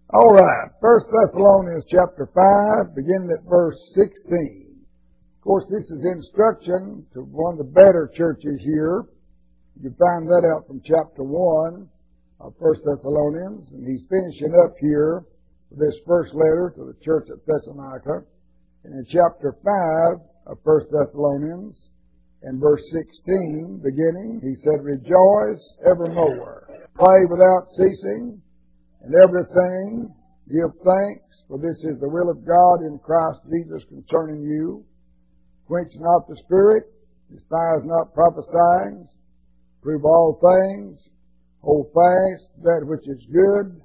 All right, 1 Thessalonians chapter 5, beginning at verse 16. Of course, this is instruction to one of the better churches here. You find that out from chapter 1 of 1 Thessalonians, and he's finishing up here with this first letter to the church at Thessalonica. And in chapter 5 of 1 Thessalonians, and verse 16, beginning, he said, "Rejoice evermore, pray without ceasing, and everything give thanks, for this is the will of God in Christ Jesus concerning you. Quench not the spirit, despise not prophesying, prove all things, hold fast that which is good,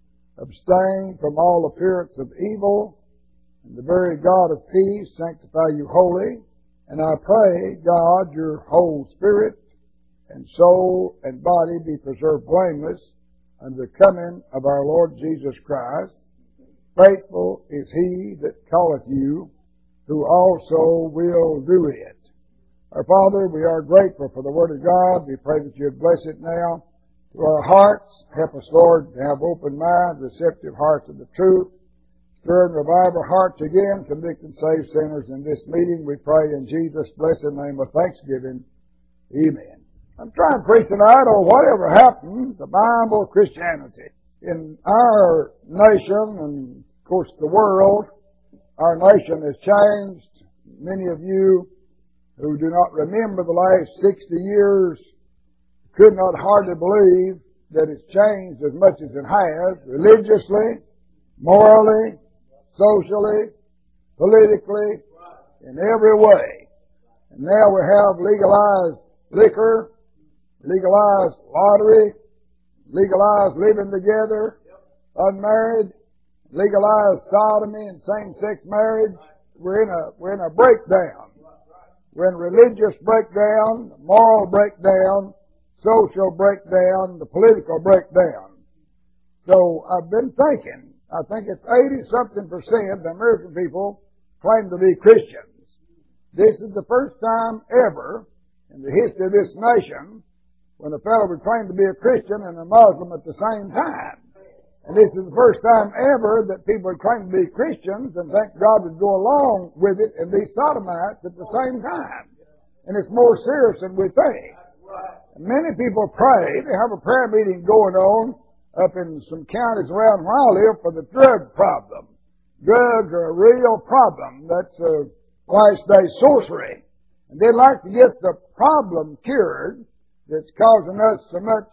abstain from all appearance of evil, and the very God of peace sanctify you wholly. And I pray, God, your whole spirit and soul and body be preserved blameless unto the coming of our Lord Jesus Christ. Faithful is he that calleth you, who also will do it." Our Father, we are grateful for the Word of God. We pray that you would bless it now to our hearts. Help us, Lord, to have open minds, receptive hearts of the truth. Stir and revive our hearts again, convict and save sinners in this meeting. We pray in Jesus' blessed name with thanksgiving. Amen. I'm trying to preach tonight on whatever happened to Bible Christianity. In our nation, and of course the world, our nation has changed. Many of you who do not remember the last 60 years could not hardly believe that it's changed as much as it has, religiously, morally, socially, politically, in every way. And now we have legalized liquor, legalized lottery, legalized living together, unmarried, legalized sodomy and same-sex marriage. We're in a breakdown. We're in a religious breakdown, moral breakdown, social breakdown, the political breakdown. So I've been thinking, I think it's 80-something% of the American people claim to be Christians. This is the first time ever in the history of this nation when a fellow would claim to be a Christian and a Muslim at the same time. And this is the first time ever that people would claim to be Christians and think God would go along with it and be sodomites at the same time. And it's more serious than we think. And many people pray. They have a prayer meeting going on up in some counties around where I live for the drug problem. Drugs are a real problem. That's last day sorcery. And they'd like to get the problem cured that's causing us so much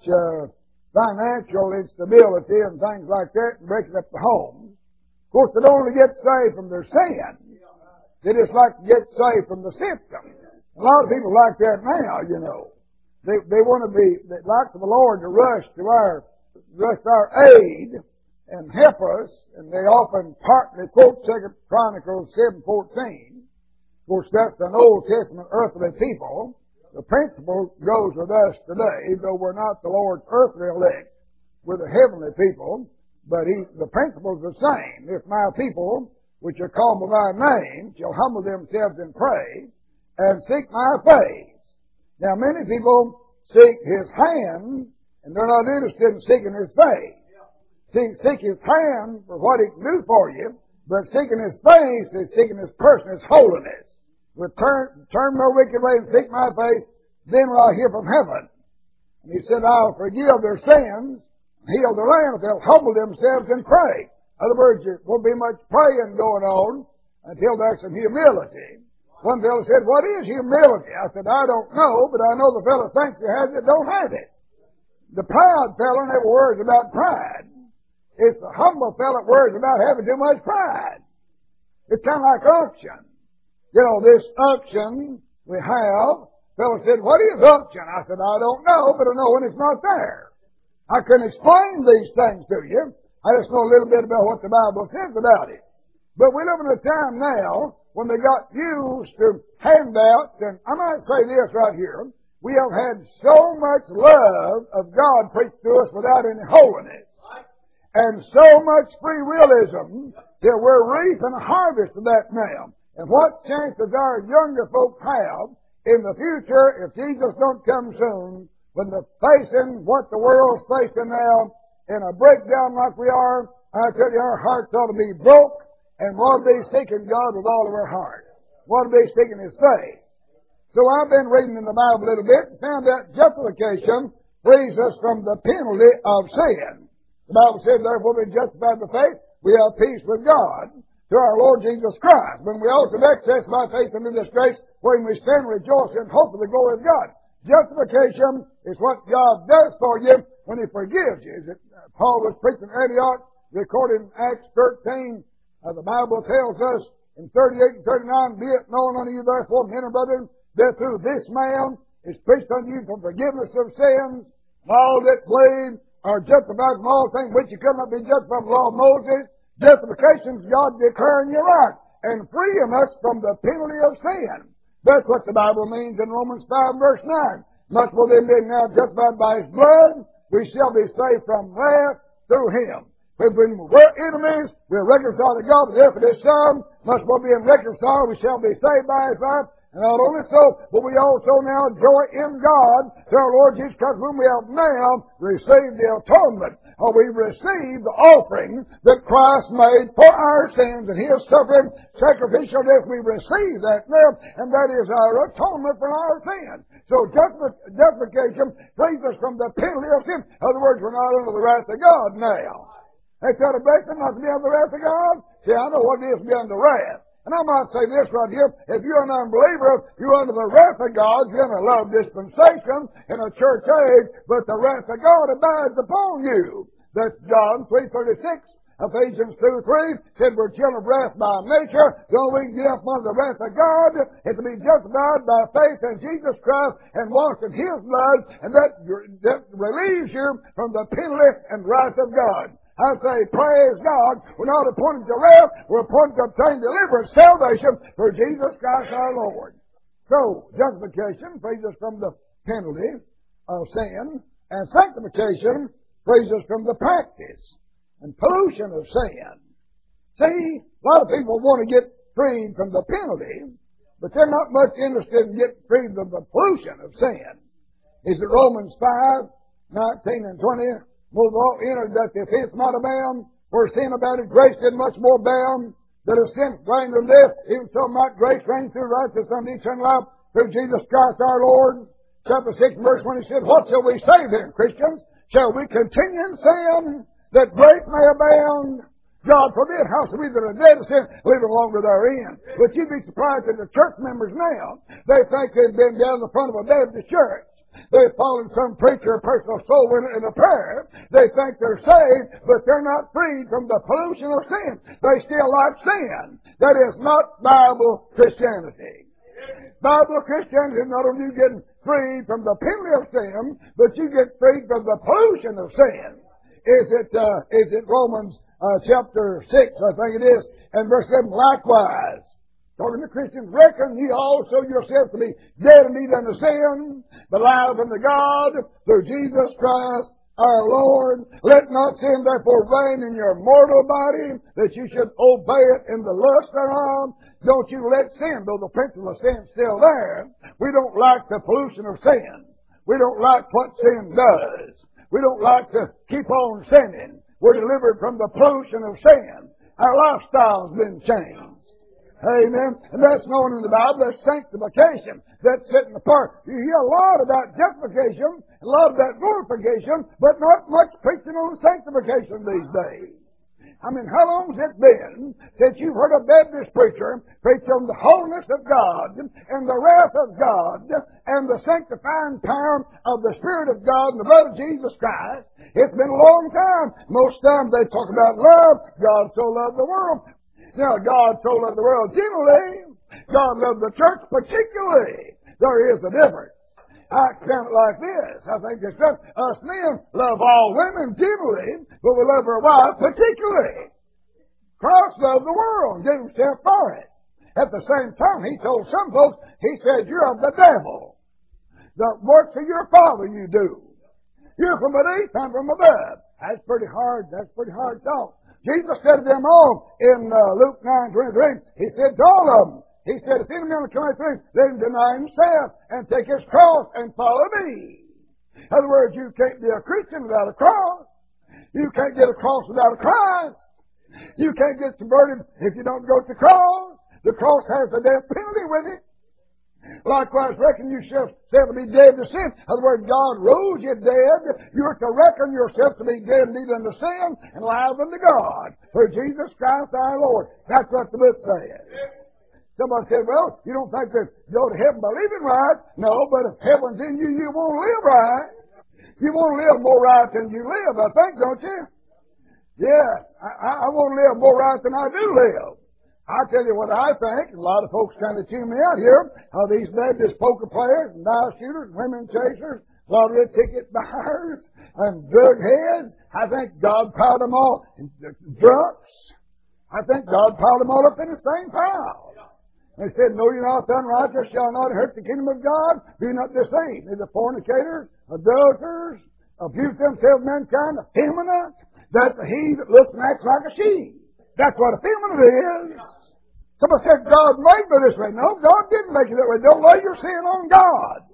financial instability and things like that and breaking up the homes. Of course, they don't only get saved from their sin. They just like to get saved from the symptoms. A lot of people like that now, you know. They want to be, they'd like for the Lord to rush our aid and help us, and they often partly quote 2 Chronicles 7:14. Of course, that's an Old Testament earthly people. The principle goes with us today, though we're not the Lord's earthly elect. We're the heavenly people, but the principle's the same. If my people, which are called by my name, shall humble themselves and pray, and seek my face. Now, many people seek His hand, and they're not interested in seeking His face. Seek His hand for what He can do for you, but seeking His face is seeking His person, His holiness. Turn no wicked way and seek my face, then will I hear from heaven. And He said, I'll forgive their sins, heal their land if they'll humble themselves and pray. In other words, there won't be much praying going on until there's some humility. One fellow said, "What is humility?" I said, "I don't know, but I know the fellow thinks he has it, don't have it." The proud fellow never worries about pride. It's the humble fellow that worries about having too much pride. It's kind of like unction. You know, this unction we have, fellow said, "What is unction?" I said, "I don't know, but I know when it's not there." I couldn't explain these things to you. I just know a little bit about what the Bible says about it. But we live in a time now when they got used to handouts, and I might say this right here, we have had so much love of God preached to us without any holiness, and so much free willism that we're reaping a harvest of that now. And what chance does our younger folk have in the future if Jesus don't come soon, when they're facing what the world's facing now in a breakdown like we are, I tell you, our hearts ought to be broke and want to be seeking God with all of our heart. Want to be seeking His face. So I've been reading in the Bible a little bit and found out justification frees us from the penalty of sin. The Bible says, therefore, being justified by faith, we have peace with God through our Lord Jesus Christ. When we also have access by faith into this grace, wherein we stand rejoicing in hope of the glory of God. Justification is what God does for you when He forgives you. Paul was preaching at Antioch, recorded in Acts 13. The Bible tells us in 38 and 39, be it known unto you therefore, men and brethren, that through this man is preached unto you for forgiveness of sins, and all that believe are justified from all things which you could not be justified from the law of Moses. Justification is God declaring you right and freeing us from the penalty of sin. That's what the Bible means in Romans 5 verse 9. Much more than being now justified by His blood, we shall be saved from wrath through Him. When we're enemies, we're reconciled to God with the death of His Son. Much more being reconciled, we shall be saved by His life. And not only so, but we also now joy in God through our Lord Jesus Christ, whom we have now received the atonement. Or we received the offering that Christ made for our sins and His suffering, sacrificial death. We receive that now, and that is our atonement for our sins. So justification frees us from the penalty of sin. In other words, we're not under the wrath of God now. That's not a blessing not to be under the wrath of God. See, I know what it is to be under wrath. And I might say this right here, if you're an unbeliever, you're under the wrath of God, you're in a love dispensation in a church age, but the wrath of God abides upon you. That's John 3:36. Ephesians 2:3 said we're children of wrath by nature. The only way we can get up under the wrath of God is to be justified by faith in Jesus Christ and washed in His blood, and that relieves you from the penalty and wrath of God. I say, praise God, we're not appointed to wrath, we're appointed to obtain deliverance, salvation through Jesus Christ our Lord. So, justification frees us from the penalty of sin, and sanctification frees us from the practice and pollution of sin. See, a lot of people want to get freed from the penalty, but they're not much interested in getting freed from the pollution of sin. Is it Romans 5:19 and 20? Most all entered that the offense might abound, where sin abounded, grace did much more abound, that if sin reigned in death, even so might grace reign through righteousness unto eternal life through Jesus Christ our Lord. Chapter 6, verse 20 said, what shall we say then, Christians? Shall we continue in sin, that grace may abound? God forbid, how shall we that are dead to sin live longer therein? But you'd be surprised at the church members now. They think they've been down the front of a Baptist church. They've followed some preacher or personal soul winner in a prayer. They think they're saved, but they're not freed from the pollution of sin. They still like sin. That is not Bible Christianity. Bible Christianity is not only you getting freed from the penalty of sin, but you get freed from the pollution of sin. Is it Romans chapter 6, I think it is, and verse 7, likewise. Talking to Christians, reckon ye also yourselves to be dead indeed unto sin, but alive unto God through Jesus Christ our Lord. Let not sin therefore reign in your mortal body, that you should obey it in the lust thereof. Don't you let sin, though the principle of sin is still there. We don't like the pollution of sin. We don't like what sin does. We don't like to keep on sinning. We're delivered from the pollution of sin. Our lifestyle's been changed. Amen. And that's known in the Bible as sanctification. That's setting apart. You hear a lot about justification, a lot about glorification, but not much preaching on sanctification these days. I mean, how long has it been since you've heard a Baptist preacher preach on the holiness of God and the wrath of God and the sanctifying power of the Spirit of God and the blood of Jesus Christ? It's been a long time. Most times they talk about love. God so loved the world. Now, God so loved the world generally. God loved the church particularly. There is a difference. I explain it like this. I think it's just us men love all women generally, but we love our wife particularly. Christ loved the world and gave Himself for it. At the same time, He told some folks, He said, you're of the devil. The works of your father you do. You're from beneath, I'm from above. That's pretty hard. That's pretty hard talk. Jesus said to them all in Luke 9:23, He said to all of them, He said, if any man will come after me, let him deny himself and take his cross and follow me. In other words, you can't be a Christian without a cross. You can't get across without a Christ. You can't get converted if you don't go to the cross. The cross has the death penalty with it. Likewise, reckon yourself to be dead to sin. In other words, God rose you dead. You're to reckon yourself to be dead indeed unto sin and alive unto God through Jesus Christ our Lord. That's what the book says. Somebody said, well, you don't think that you go to heaven by living right? No, but if heaven's in you, you won't live right. You won't live more right than you live, I think, don't you? Yes, I want to live more right than I do live. I'll tell you what I think. A lot of folks kind of tune me out here. How these Baptist poker players and dice shooters, women chasers, lottery ticket buyers, and drug heads. I think God piled them all. Drunks. I think God piled them all up in the same pile. They said, know you're not unrighteous, shall not hurt the kingdom of God. Be not deceived. Neither fornicators, adulterers, abuse themselves mankind, effeminate. That's he that looks and acts like a she. That's what effeminate is. Somebody said, God made me this way. No, God didn't make you that way. Don't lay your sin on God.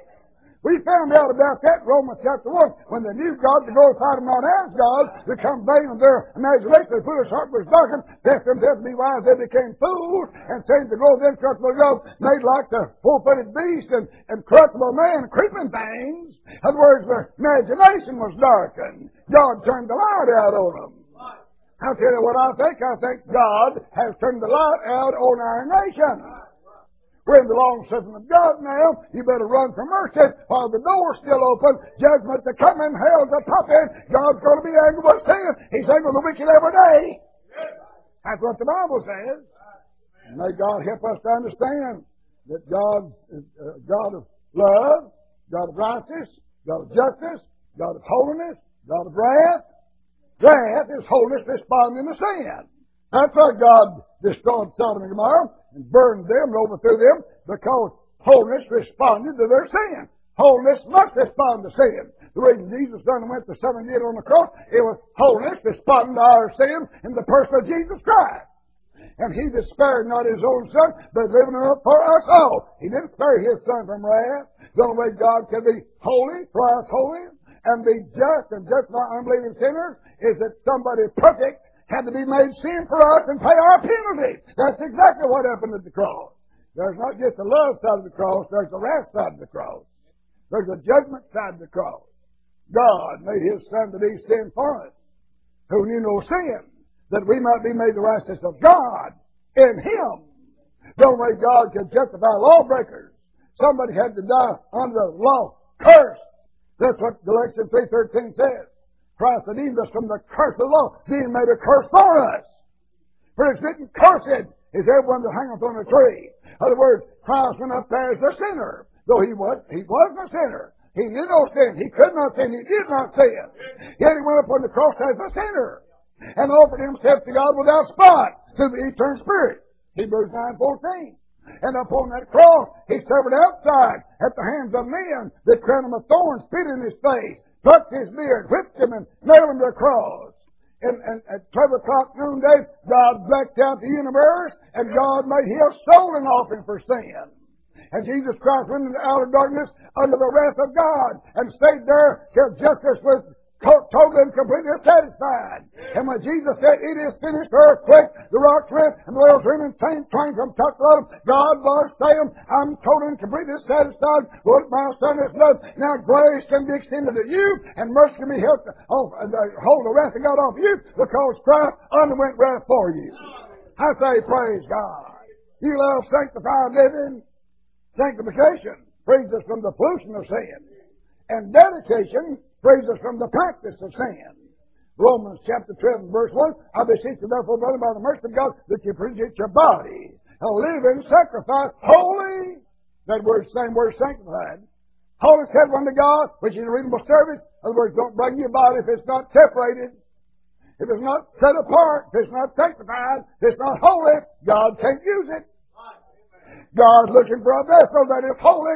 We found out about that in Romans chapter 1. When they knew God to glorify Him not as God, become vain of their imagination, their foolish heart was darkened, left themselves to be wise, they became fools, and changed the glory of the incorruptible God, made like the four-footed beast and corruptible man, creeping things. In other words, their imagination was darkened. God turned the light out on them. I'll tell you what I think. I think God has turned the light out on our nation. We're in the long suffering of God now. You better run for mercy while the door's still open. Judgment to come and hell to pop in. God's going to be angry with sin. He's angry with the wicked every day. That's what the Bible says. And may God help us to understand that God is God of love, God of righteousness, God of justice, God of holiness, God of wrath. Wrath is holiness responding to sin. That's why God destroyed Sodom and Gomorrah and burned them and overthrew them, because holiness responded to their sin. Holiness must respond to sin. The reason Jesus done went to 7 years on the cross, it was holiness responding to our sin in the person of Jesus Christ. And He that spared not His own Son, but living up for us all. He didn't spare His Son from wrath. The only way God can be holy, thrice holy, and be just and justify unbelieving sinners is that somebody perfect had to be made sin for us and pay our penalty. That's exactly what happened at the cross. There's not just the love side of the cross, there's the wrath side of the cross. There's the judgment side of the cross. God made His Son to be sin for us, who knew no sin, that we might be made the righteousness of God in Him. The only way God could justify lawbreakers, somebody had to die under the law, cursed. That's what Galatians 3:13 says. Christ redeemed us from the curse of the law, being made a curse for us. For it's written, cursed is everyone that hangeth on a tree. In other words, Christ went up there as a sinner. Though He wasn't a sinner. He knew no sin. He could not sin. He did not sin. Yet He went up on the cross as a sinner and offered Himself to God without spot through the eternal Spirit. Hebrews 9:14. And upon that cross, He suffered outside at the hands of men that crowned Him with thorns, spit in His face, plucked His beard, whipped Him, and nailed Him to the cross. And at 12 o'clock noonday, God blacked out the universe, and God made His soul an offering for sin. And Jesus Christ went into outer darkness under the wrath of God and stayed there till justice was totally and completely satisfied. And when Jesus said, it is finished, the earthquake, the rocks rent, and the whales rent, and twain from top to bottom, God was saying, I'm totally and completely satisfied with what my Son has done. Now grace can be extended to you, and mercy can be helped hold the wrath of God off you, because Christ underwent wrath for you. I say, praise God. You love sanctified living. Sanctification frees us from the pollution of sin. And dedication frees us from the practice of sin. Romans chapter 12 verse 1, I beseech you therefore, brother, by the mercy of God, that you present your body a living sacrifice, holy. That word, same word, sanctified. Holy set unto God, which is a reasonable service. In other words, don't bring your body if it's not separated. If it's not set apart, if it's not sanctified, if it's not holy, God can't use it. God's looking for a vessel that is holy.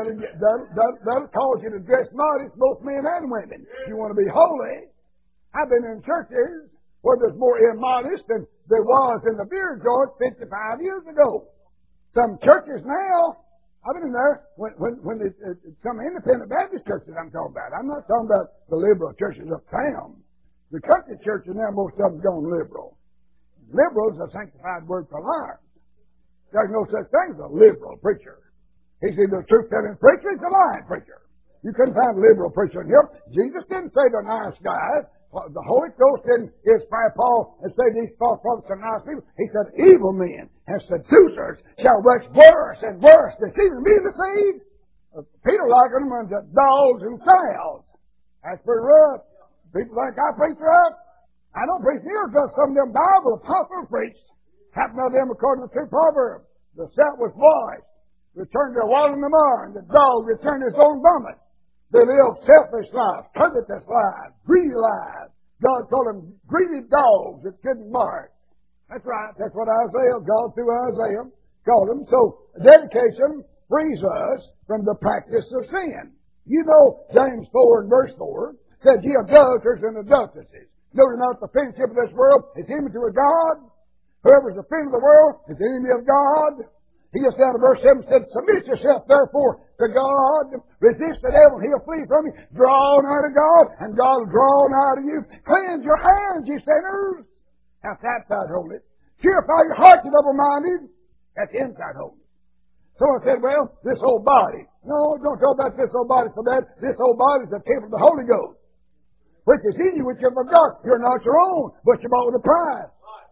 That'll cause you to dress modest, both men and women. You want to be holy. I've been in churches where there's more immodest than there was in the beer joint 55 years ago. Some churches now, I've been in there when some independent Baptist churches I'm talking about. I'm not talking about the liberal churches uptown. The country churches now, most of them gone liberal. Liberal is a sanctified word for liars. There's no such thing as a liberal preacher. He's either a truth-telling preacher, he's a lying preacher. You couldn't find a liberal preacher in here. Jesus didn't say they're nice guys. The Holy Ghost didn't inspire Paul and say these false prophets are nice people. He said evil men and seducers shall wax worse and worse, deceiving me deceived. Peter likened them unto dogs and sows. That's pretty rough. People think I preach rough. I don't preach near just some of them Bible apostles preached. Happened to them according to the true proverb. The salt was voice returned their water in the mire, and the dog returned his own vomit. They lived selfish lives, covetous lives, greedy lives. God called them greedy dogs that couldn't mark. That's right. That's what Isaiah, God through Isaiah, called them. So dedication frees us from the practice of sin. You know, James 4 and verse 4 said, ye adulterers and adulteresses, know not the friendship of this world is enmity with God. Whoever is a friend of the world is the enemy of God. He just down to verse 7 said, submit yourself therefore to God. Resist the devil and he'll flee from you. Draw nigh to God and God will draw nigh to you. Cleanse your hands, ye sinners. That's outside holiness. Purify your hearts, you double-minded. That's inside holiness. Someone said, well, this whole body. No, don't talk about this whole body so bad. This whole body is the temple of the Holy Ghost, which is in you, which you have got. You're not your own, but you're bought with a price.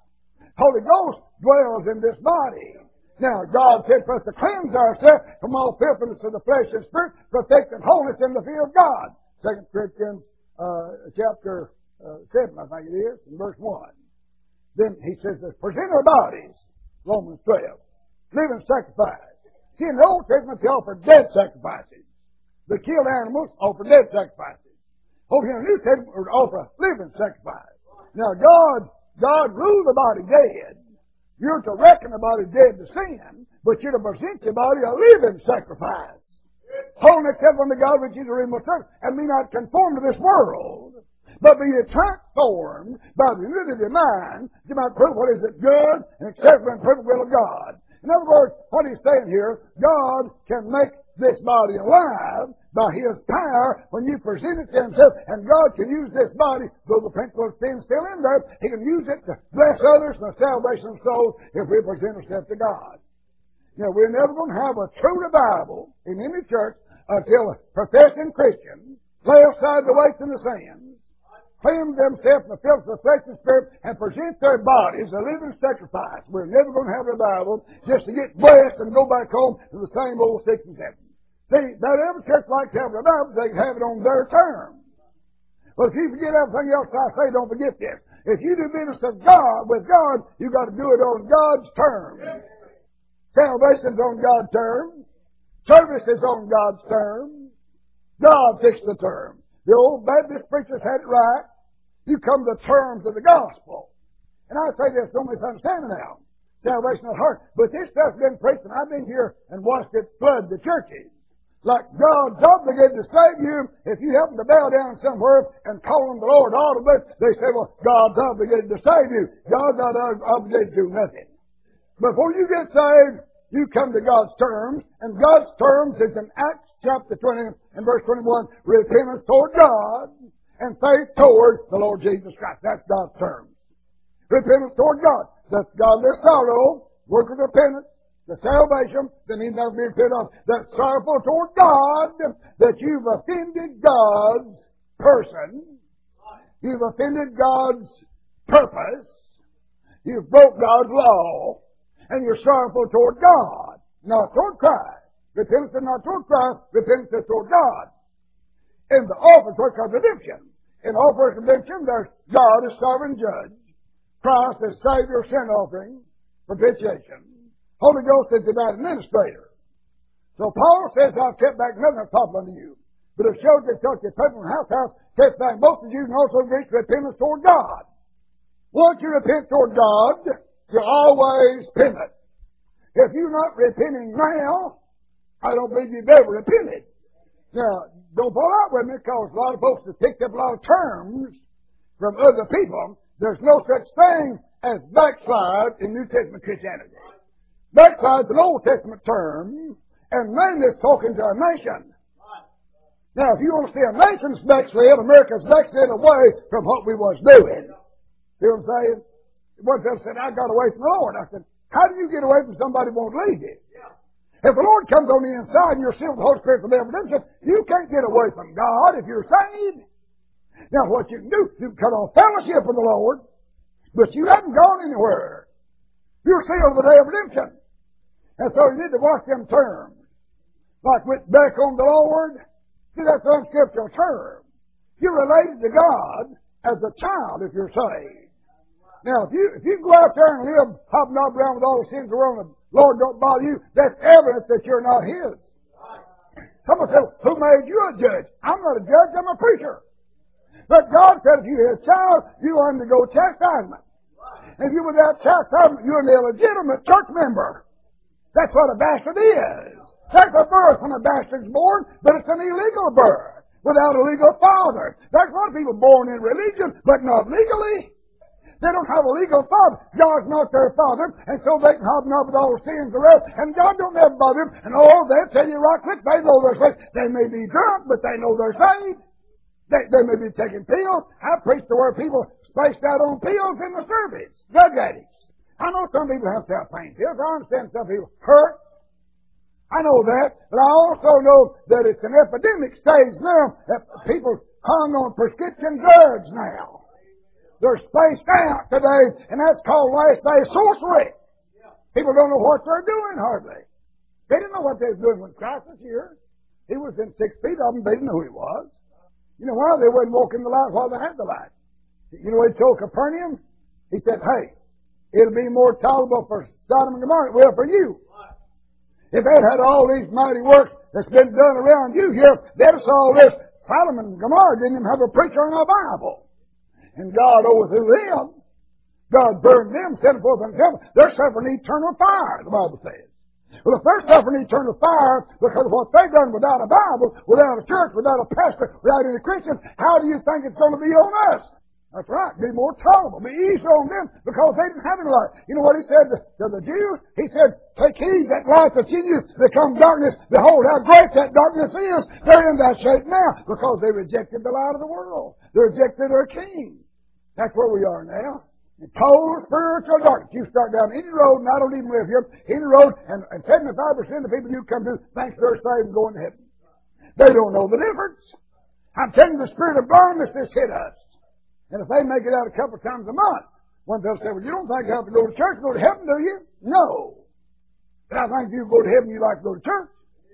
Holy Ghost dwells in this body. Now, God said for us to cleanse ourselves from all filthiness of the flesh and spirit, perfecting holiness in the fear of God. 2 Corinthians chapter 7, I think it is, in verse 1. Then he says, present our bodies, Romans 12, living sacrifice. See, in the Old Testament, they offered dead sacrifices. The killed animals offered dead sacrifices. Over here in the New Testament, we offer a living sacrifice. Now, God ruled the body dead. You're to reckon the body dead to sin, but you're to present your body a living sacrifice. Holiness heaven unto God, which is a reasonable service, and be not conformed to this world, but be transformed by the renewing of your mind, that you might prove what is it good and acceptable and perfect will of God. In other words, what he's saying here, God can make this body alive by His power when you present it to Himself, and God can use this body, though the principle of sin is still in there, He can use it to bless others and the salvation of souls if we present ourselves to God. Now, we're never going to have a true revival in any church until professing Christians lay aside the weights and the sins, cleanse themselves from the filth of the flesh and spirit, and present their bodies a living sacrifice. We're never going to have revival just to get blessed and go back home to the same old 6 and 7. See, not every church likes to have revival. They can have it on their terms. Well, if you forget everything else I say, don't forget this. If you do business with God, you've got to do it on God's terms. Salvation's on God's terms. Service is on God's terms. God fixed the terms. The old Baptist preachers had it right. You come to terms of the gospel. And I say this, don't misunderstand me now. Salvation is hard. But this stuff's been preached, and I've been here and watched it flood the churches. Like God's obligated to save you. If you happen to bow down somewhere and call on the Lord audibly, they say, well, God's obligated to save you. God's not obligated to do nothing. Before you get saved, you come to God's terms, and God's terms is in Acts chapter 20 and verse 21, repentance toward God and faith toward the Lord Jesus Christ. That's God's terms. Repentance toward God. That's godless sorrow, work of repentance. The salvation that needs never be repented of. That's sorrowful toward God that you've offended God's person. You've offended God's purpose. You've broke God's law. And you're sorrowful toward God, not toward Christ. Repentance is not toward Christ. Repentance is toward God. In the offer toward redemption. In the offer of redemption, there's God as sovereign judge. Christ as Savior, sin offering, propitiation. Holy Ghost is divine administrator. So Paul says, I've kept back nothing of top unto you, but have showed that such a people in house, kept back both of you and also reached repentance toward God. Once you repent toward God, you're always penitent. If you're not repenting now, I don't believe you've ever repented. Now, don't fall out with me, because a lot of folks have picked up a lot of terms from other people. There's no such thing as backslide in New Testament Christianity. Backslide's an Old Testament term, and man is talking to a nation. Now, if you want to see a nation's backslid, America's backslid away from what we was doing. See what I'm saying? One fellow said, I got away from the Lord. I said, how do you get away from somebody who won't lead you? If the Lord comes on the inside and you're sealed with the Holy Spirit for the redemption, you can't get away from God if you're saved. Now, what you can do, you can cut off fellowship with the Lord, but you haven't gone anywhere. You're sealed with the day of redemption. And so you need to watch them terms. Like went back on the Lord. See, that's an unscriptural term. You're related to God as a child if you're saved. Now, if you go out there and live hobnob around with all the sins around the Lord don't bother you, that's evidence that you're not His. Someone said, who made you a judge? I'm not a judge, I'm a preacher. But God said if you're His child, you undergo chastisement. If you're without chastisement, you're an illegitimate church member. That's what a bastard is. That's a birth when a bastard's born, but it's an illegal birth without a legal father. There's a lot of people born in religion, but not legally. They don't have a legal father. God's not their father, and so they can hobnob with all the sins around, and God don't ever bother them. And they'll tell you right quick, they know they're saved. They may be drunk, but they know they're saved. They may be taking pills. I preached to where people spaced out on pills in the service. Drug addicts. I know some people have to have pain pills. I understand some people hurt. I know that, but I also know that it's an epidemic stage now that people hung on prescription drugs now. They're spaced out today, and that's called last day sorcery. People don't know what they're doing hardly. They didn't know what they were doing when Christ was here. He was in 6 feet of them. They didn't know who He was. You know why? They wouldn't walk in the light while they had the light. You know what He told Capernaum? He said, hey, it'll be more tolerable for Sodom and Gomorrah than it will for you. If they'd had all these mighty works that's been done around you here, they'd have saw this. Sodom and Gomorrah didn't even have a preacher in a Bible. And God overthrew them. God burned them, sent forth unto heaven. They're suffering eternal fire, the Bible says. Well, if they're suffering eternal fire because of what they've done without a Bible, without a church, without a pastor, without any Christians, how do you think it's going to be on us? That's right. Be more tolerable. Be easier on them because they didn't have any light. You know what He said to the Jews? He said, take heed that light that's in you become darkness. Behold, how great that darkness is. They're in that shape now because they rejected the light of the world. They rejected their King. That's where we are now. In total spiritual darkness. You start down any road, and I don't even live here, any road, and 75% of the people you come to think they're saved and going to heaven. They don't know the difference. I'm telling you, the spirit of blindness has hit us. And if they make it out a couple of times a month, one fellow say, well, you don't think you have to go to church, go to heaven, do you? No. But I think if you go to heaven, you like to go to church.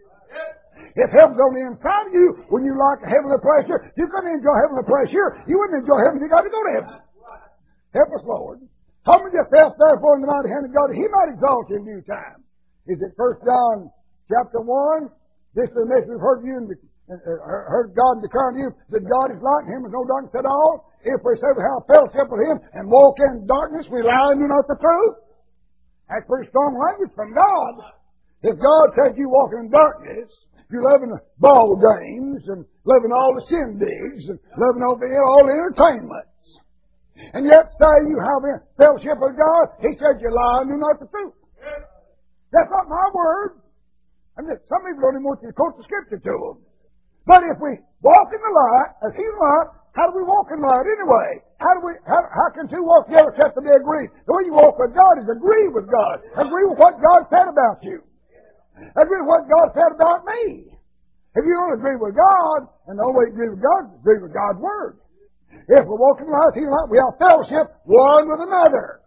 If heaven's on the inside of you, when you like a heavenly place here, you couldn't enjoy heavenly place here. You wouldn't enjoy heaven if you got to go to heaven. Help us, Lord. Humble yourself, therefore, in the mighty hand of God, that He might exalt you in due time. Is it 1 John chapter 1? This is the message we've heard you and heard God declare to you that God is light, in Him is no darkness at all. If we say we have fellowship with Him and walk in darkness, we lie and do not the truth. That's pretty strong language from God. If God said you walking in darkness, you're loving the ball games and loving all the shindigs and loving all the entertainments. And yet say you have fellowship with God, He said you lie and do not the truth. That's not my word. Some people don't even want you to quote the Scripture to them. But if we walk in the light, as He's light, how do we walk in the light anyway? How can two walk together except to be agreed? The way you walk with God is agree with God. Agree with what God said about you. Agree with what God said about me. If you don't agree with God, and the only way to agree with God is agree with God's Word. If we're walking in the light, He's light, we have fellowship one with another.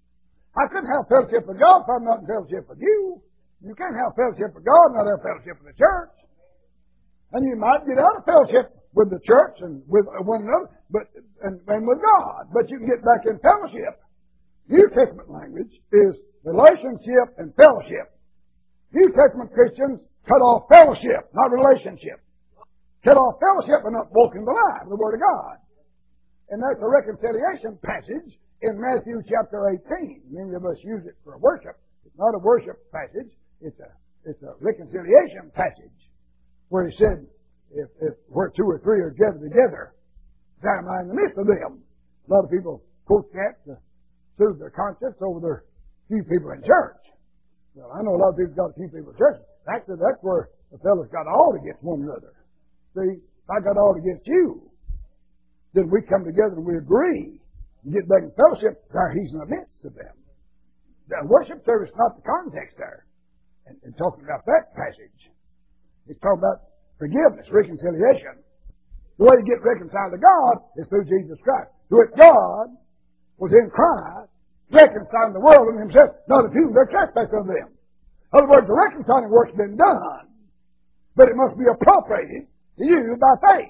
I couldn't have fellowship with God if I'm not in fellowship with you. You can't have fellowship with God and not have fellowship with the church. And you might get out of fellowship with the church and with one another, and with God. But you can get back in fellowship. New Testament language is relationship and fellowship. New Testament Christians cut off fellowship, not relationship. Cut off fellowship and not walking the light of the Word of God. And that's a reconciliation passage in Matthew chapter 18. Many of us use it for worship. It's not a worship passage. It's a reconciliation passage where He said, if where two or three are gathered together, there am I in the midst of them. A lot of people quote that to soothe their conscience over their few people in church. Well, I know a lot of people got a few people in church. Actually, that's where the fellows got all against one another. See, If I got all against you, then we come together and we agree and get back in fellowship. There He's in the midst of them. The worship service is not the context there. And talking about that passage, it's talking about forgiveness, reconciliation. The way you get reconciled to God is through Jesus Christ. To which God was in Christ, reconciling the world and Himself, not imputing their trespass of them. In other words, the reconciling work's been done, but it must be appropriated to you by faith.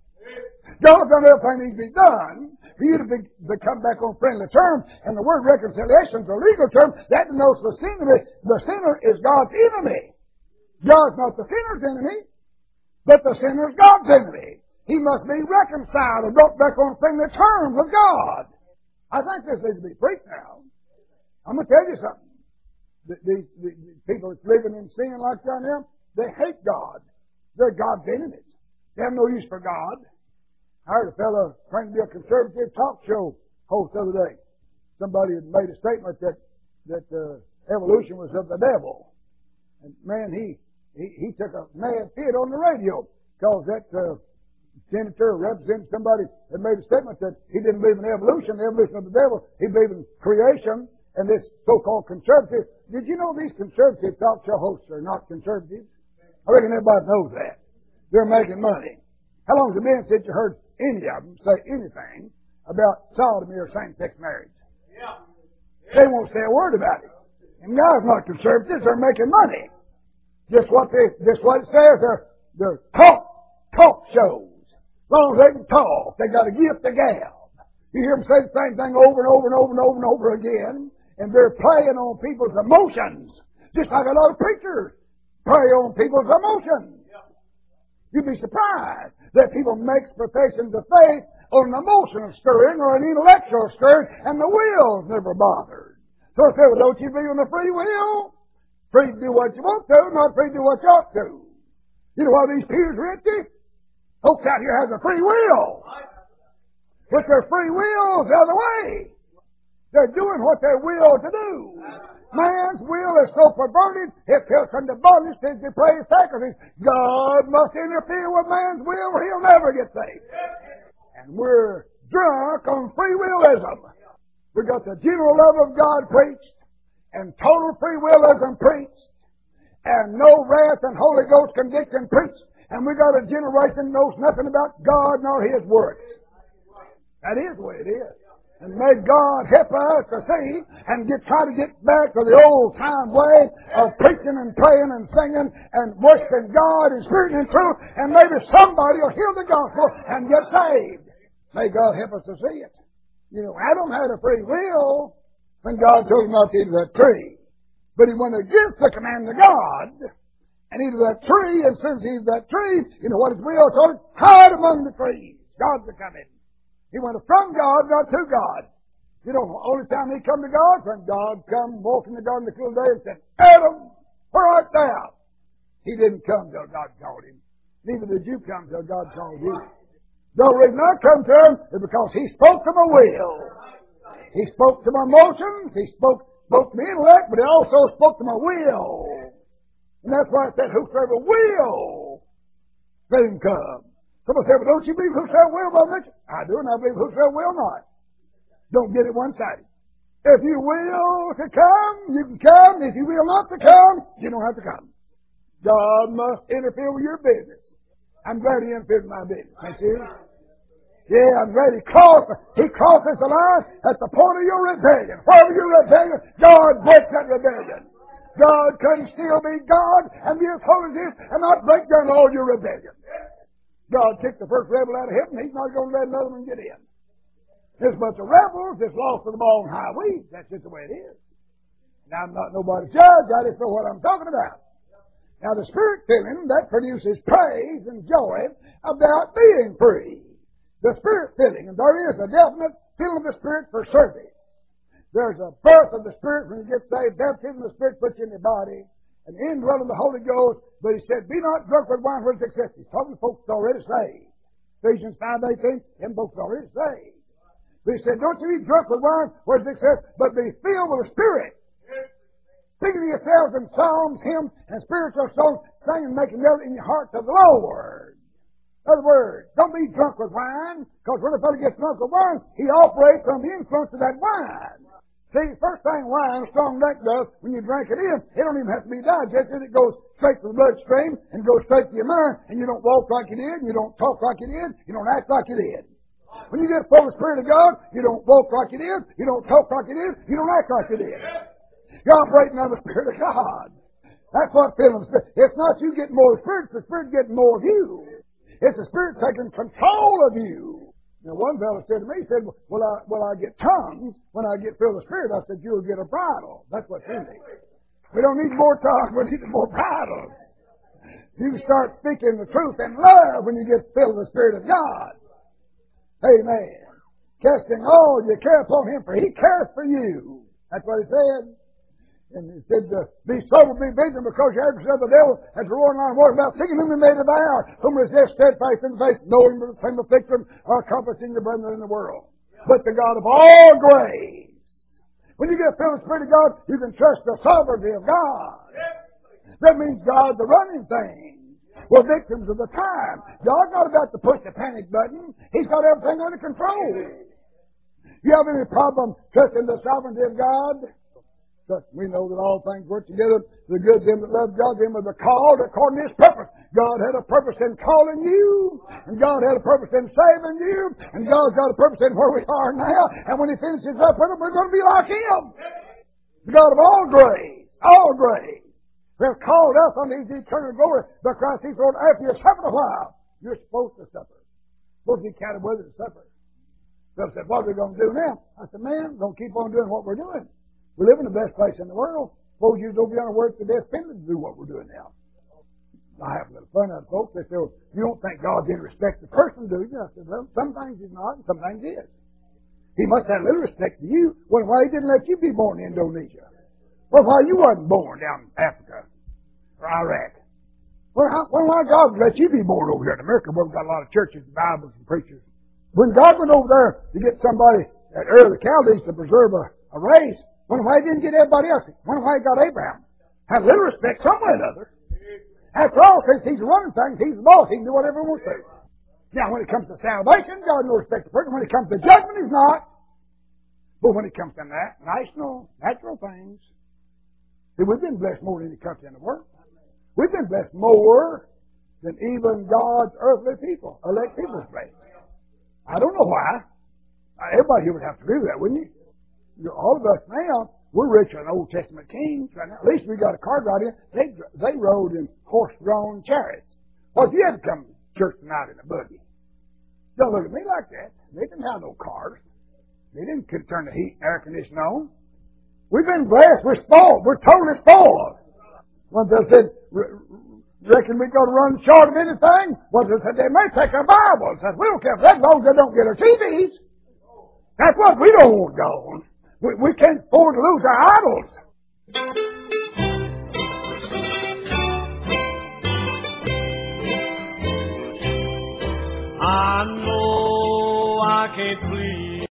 God's done everything that needs to be done for you to come back on friendly terms. And the word reconciliation is a legal term that denotes the sinner. The sinner is God's enemy. God's not the sinner's enemy, but the sinner is God's enemy. He must be reconciled and brought back on friendly terms with God. I think this needs to be preached now. I'm going to tell you something. The people that's living in sin like that now, they hate God. They're God's enemies. They have no use for God. I heard a fellow trying to be a conservative talk show host the other day. Somebody had made a statement that evolution was of the devil. And man, he took a mad fit on the radio because that senator or representative, somebody had made a statement that he didn't believe in evolution, the evolution of the devil. He believed in creation and this so-called conservative. Did you know these conservative talk show hosts are not conservatives? I reckon everybody knows that. They're making money. How long has it been since you heard any of them say anything about sodomy or same-sex marriage? Yeah. They won't say a word about it. And God's not conservatives. They're making money. Just what it says. They're talk shows. As long as they can talk, they got a gift of gab. You hear them say the same thing over and over and over and over and over again, and they're playing on people's emotions, just like a lot of preachers prey on people's emotions. You'd be surprised that people make professions of faith on an emotional stirring or an intellectual stirring, and the will's never bothered. So I say, well, don't you believe in the free will? Free to do what you want to, not free to do what you ought to. You know why these pews are empty? Folks out here has a free will. But their free will's the other way. They're doing what they will to do. Man's will is so perverted, it's held under bondage to his depraved faculties. God must interfere with man's will or he'll never get saved. And we're drunk on free willism. We got the general love of God preached, and total free willism preached, and no wrath and Holy Ghost conviction preached. And we got a generation that knows nothing about God nor His works. That is the way it is. And may God help us to see and try to get back to the old time way of preaching and praying and singing and worshiping God in spirit and in truth, and maybe somebody will hear the gospel and get saved. May God help us to see it. You know, Adam had a free will when God told him not to eat of that tree. But he went against the command of God and ate of that tree, and as soon as he ate of that tree, you know what his will told him? Hide among the trees. God's a coming. He went from God, not to God. You know, the only time he come to God, when God come walking the garden the cool day and said, Adam, where art thou? He didn't come till God called him. Neither did you come till God called you. The reason I come to him is because he spoke to my will. He spoke to my emotions. He spoke to my intellect, but he also spoke to my will. And that's why I said, whosoever will, let him come. Somebody said, well, don't you believe whosoever will, Brother Mitchell? I do, and I believe whosoever will not. Don't get it one-sided. If you will to come, you can come. If you will not to come, you don't have to come. God must interfere with your business. I'm glad He interfered with my business. Ain't you? Yeah, I'm glad He crosses the line at the point of your rebellion. Wherever you're rebellion, God breaks that rebellion. God can still be God and be as holy as He is and not break down all your rebellion. God kicked the first rebel out of heaven. He's not going to let another one get in. There's a bunch of rebels that's lost to the ball and high weeds. That's just the way it is. Now, I'm not nobody's judge. I just know what I'm talking about. Now, the Spirit filling, that produces praise and joy about being free. The Spirit filling, and there is a definite filling of the Spirit for service. There's a birth of the Spirit when you get saved. Baptism of the Spirit puts you in your body. An indwelling of the Holy Ghost. But He said, be not drunk with wine where it's excessive. He's talking to folks already saved. Ephesians 5:18, them folks already saved. But He said, don't you be drunk with wine where it's excessive, but be filled with the Spirit. Singing yourselves in psalms, hymns, and spiritual songs, singing and making melody in your heart to the Lord. In other words, don't be drunk with wine, because when a fellow gets drunk with wine, he operates on the influence of that wine. See, first thing wine, strong drink does, when you drink it in, it don't even have to be digested. It goes straight to the bloodstream and goes straight to your mind, and you don't walk like you did, and you don't talk like you did, you don't act like you did. When you get full of the Spirit of God, you don't walk like you did, you don't talk like you did, you don't act like you did. You're operating on the Spirit of God. That's what filling the Spirit. It's not you getting more of the Spirit, it's the Spirit getting more of you. It's the Spirit taking control of you. Now, one fellow said to me, he said, will I get tongues when I get filled with the Spirit? I said, you'll get a bridle. That's what's in me. We don't need more tongues, we need more bridles. You start speaking the truth in love when you get filled with the Spirit of God. Amen. Casting all your care upon Him, for He cares for you. That's what He said. And He said, be sober, be vigilant, because your adversary the devil has a roaring lion walking about, seeking whom He may devour, whom resist steadfast in faith, knowing that the same affliction are accomplishing your brethren in the world. But the God of all grace. When you get filled with the Spirit of God, you can trust the sovereignty of God. That means God's the running thing. We're victims of the time. God's not about to push the panic button. He's got everything under control. You have any problem trusting the sovereignty of God? But we know that all things work together for the good of them that love God, them that are called according to His purpose. God had a purpose in calling you, and God had a purpose in saving you, and God's got a purpose in where we are now. And when He finishes up with us, we're going to be like Him. The God of all grace, who have called us unto His eternal glory by Christ Jesus Lord. After you suffered a while, you're supposed to suffer. Supposed to be counted worthy to suffer. So I said, what are we going to do now? I said, man, we're going to keep on doing what we're doing. We live in the best place in the world. Suppose you don't be on a work to death penalty to do what we're doing now. I have a little fun out of folks. They say, well, you don't think God's in respect to the person, do you? I said, well, some things He's not, and some things He is. He must have a little respect to you. Well, why He didn't let you be born in Indonesia? Well, why you wasn't born down in Africa or Iraq? Well, why God let you be born over here in America, where we've got a lot of churches and Bibles and preachers? When God went over there to get somebody at Ur of the Chaldees to preserve a race, wonder why He didn't get everybody else. Wonder why He got Abraham. Have a little respect some way or another. After all, since He's running things, He's the boss. He can do whatever He wants to. Now, when it comes to salvation, God no respect the person. When it comes to judgment, He's not. But when it comes to natural things, see, we've been blessed more than any country in the world. We've been blessed more than even God's earthly people, elect people's blessed. I don't know why. Everybody here would have to agree with that, wouldn't you? All of us now, we're richer than Old Testament kings right now. At least we got a card right in. They rode in horse-drawn chariots. Well, if you had to come to church tonight in a buggy, don't look at me like that. They didn't have no cars. They didn't could turn the heat and air conditioning on. We've been blessed. We're spoiled. We're totally spoiled. One they said, reckon we're going to run short of anything? Well, they said, they may take our Bibles. I said, we don't care for that as long as they don't get our TVs. That's what we don't want gone. We can't afford to lose our idols. I know I can't please